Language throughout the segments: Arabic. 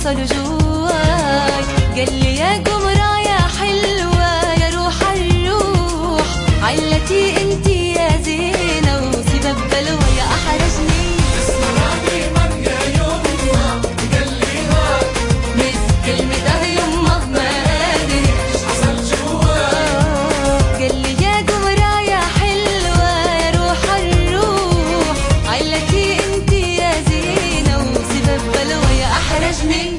حصل جواي. قال لي يا قمرة يا حلوة يا روح الروح، علتي انتي يا زينة وسبب بلوى يا أحرجني. اسمعني من يا يما قال لي هاي مس كلمة يمه ما أدري ايش حصل جواي. قال لي يا قمرة يا حلوة يا روح الروح، علتي انتي يا زينة وسبب بلوى يا أحرجني.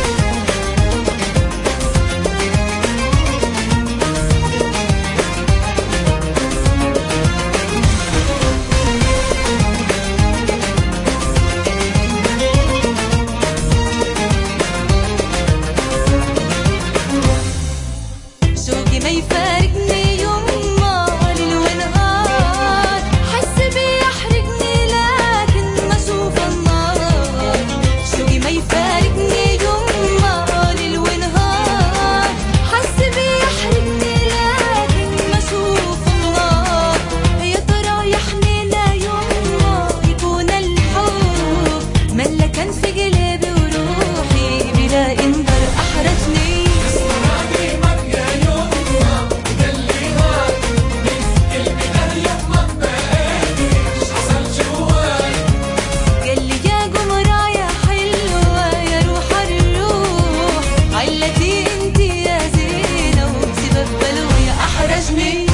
شوقي ما يفارقني يما ليل ونهار، حس بيحرقني لكن ما اشوف النار. شوقي ما يفارقني يما ليل ونهار، حس بيحرقني لكن ما اشوف النار. يا ترى يحنينا يما يكون الحب ملكا في قلبي وروحي بلا انذار احرجني. اسمعني من يا يما قال لي هاي كلمة يما ما ادري ايش حصل جواي. قال لي يا قمرة يا حلوة يا روح الروح، علتي انتي يا زينة وسبب بلوى يا أحرجني.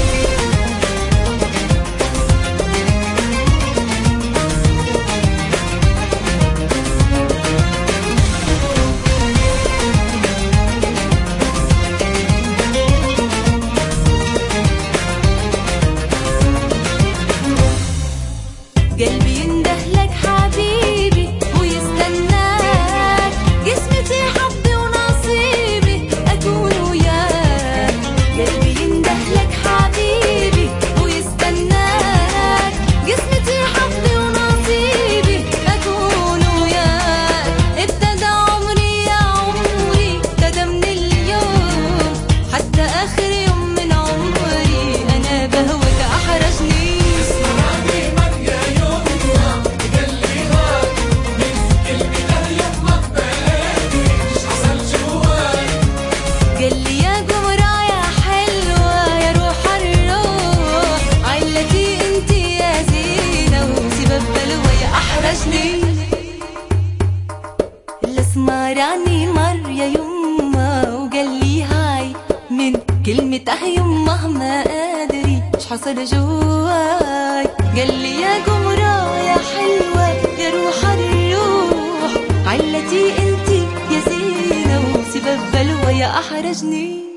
قلبي يندهلك حبيبي ويستناك، قسمتي حظي ونصيبي أكون وياك. قلبي يندهلك حبيبي ويستناك، قسمتي حظي ونصيبي أكون وياك. ابتدى عمري يا عمري ابتدى من اليوم، حتى آخر يوم من عمري أنا بهواك أحرجني. اسمعني من يا يما قال لي هاي كلمة يما ما ادري ايش حصل جواي. قال لي يا قمرة يا حلوة يا روح الروح، علتي انتي يا زينة وسبب بلوى يا أحرجني. الأسمراني مر يا يما وقال لي هاي من كلمته يمه ما أدري ايش حصل جواي. قال لي يا قمرة يا حلوة يا روح الروح، علتي انتي يا زينة وسبب بلوى يا أحرجني.